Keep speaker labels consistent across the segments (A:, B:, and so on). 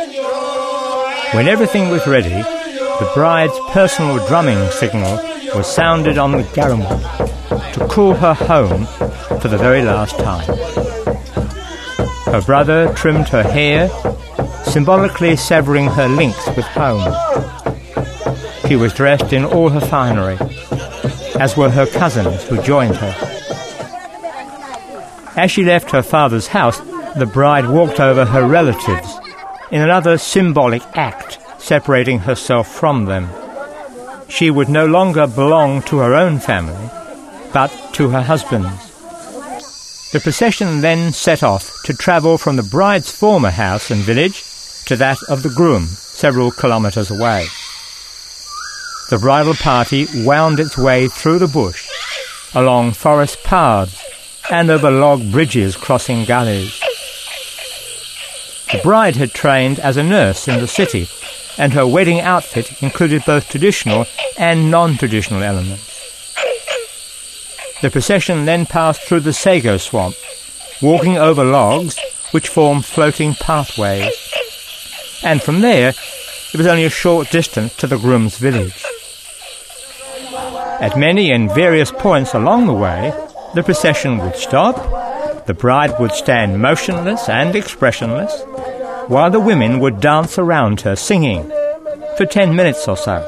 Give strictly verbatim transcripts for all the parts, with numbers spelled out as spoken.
A: When everything was ready, the bride's personal drumming signal was sounded on the garum to call her home for the very last time. Her brother trimmed her hair, symbolically severing her links with home. She was dressed in all her finery, as were her cousins who joined her. As she left her father's house, the bride walked over her relatives in another symbolic act, separating herself from them. She would no longer belong to her own family, but to her husband's. The procession then set off to travel from the bride's former house and village to that of the groom, several kilometres away. The bridal party wound its way through the bush, along forest paths, and over log bridges crossing gullies. The bride had trained as a nurse in the city, and her wedding outfit included both traditional and non-traditional elements. The procession then passed through the sago swamp, walking over logs which form floating pathways. And from there, it was only a short distance to the groom's village. At many and various points along the way, the procession would stop, the bride would stand motionless and expressionless, while the women would dance around her singing for ten minutes or so.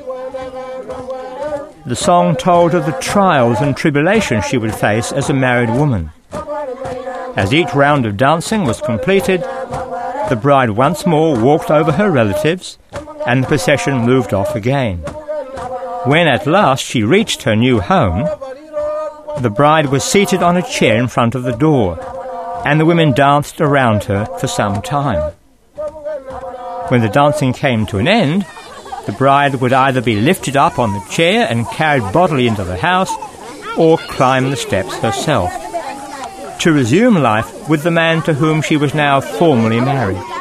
A: The song told of the trials and tribulations she would face as a married woman. As each round of dancing was completed, the bride once more walked over her relatives, and the procession moved off again. When at last she reached her new home, the bride was seated on a chair in front of the door, and the women danced around her for some time. When the dancing came to an end, the bride would either be lifted up on the chair and carried bodily into the house, or climb the steps herself, to resume life with the man to whom she was now formally married.